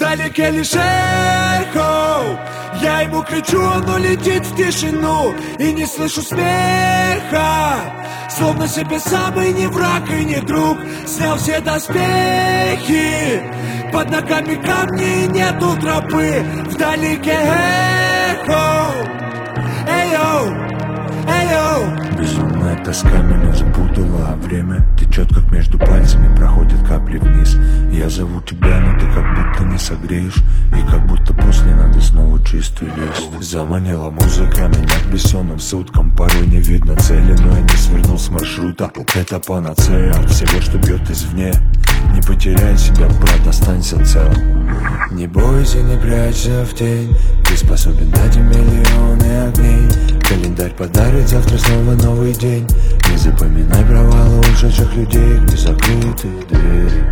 Вдалеке лишь эхо, я ему кричу, оно летит в тишину. И не слышу смеха, словно себе самый не враг и не друг. Снял все доспехи, под ногами камни и нету тропы. Вдалеке эхо, эй-йоу, эй-йоу. Безумная тоска меня запутала, а время течет, как между пальцами проходят капли вниз. Я зову тебя, но ты как будто не согреешь, и как будто после надо снова чистый лист. Заманила музыка меня к бессонным суткам. Порой не видно цели, но я не свернул с маршрута. Это панацея от всего, что бьет извне. Не потеряй себя, брат, останься целым. Не бойся, не прячься в тень, ты способен дать им миллионы огней. Календарь подарит завтра снова новый день. Не запоминай провалы ушедших людей, где закрыты двери.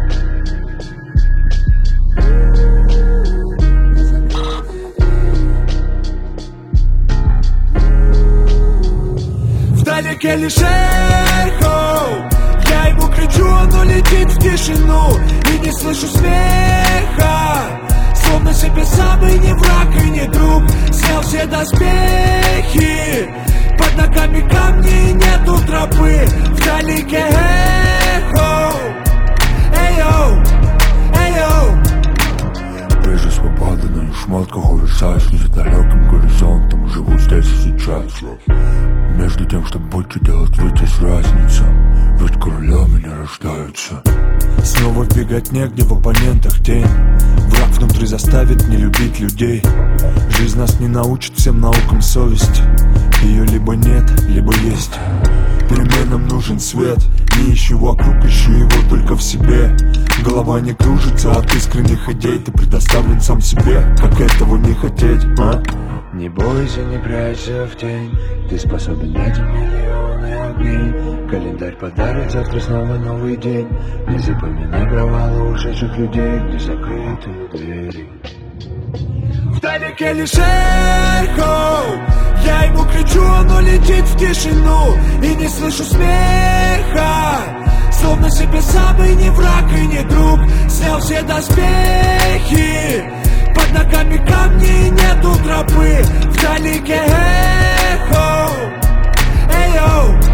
Вдалеке лишь эхо, я ему кричу, оно летит в тишину. И не слышу смеха, словно себе самый не враг и не друг. Снял все доспехи, под ногами камни и нету тропы. Вдалеке эхо, эй-йоу, эй-йоу. Вижу свободу, но не шмотках увисаешь. Не за далеким горизонтом, живу здесь и сейчас. Между тем, что больше делать, ведь есть разница. Ведь королями не рождаются. Снова в беготне, где в оппонентах тень. Враг внутри заставит не любить людей. Жизнь нас не научит всем наукам совести. Ее либо нет, либо есть. Переменам нужен свет. Не ищу вокруг, ищу его только в себе. Голова не кружится от искренних идей. Ты предоставлен сам себе, как этого не хотеть, а? Не бойся, не прячься в тень, ты способен дать им миллионы огней. Календарь подарит завтра снова новый день. Не запоминай провалы ушедших людей, где закрыты двери. Вдалеке лишь эхо, я ему кричу, оно летит в тишину. И не слышу смеха, словно себе самый не враг и не друг. Снял все доспехи, под ногами камни и нету тропы. Вдалеке эхо, эй-йоу.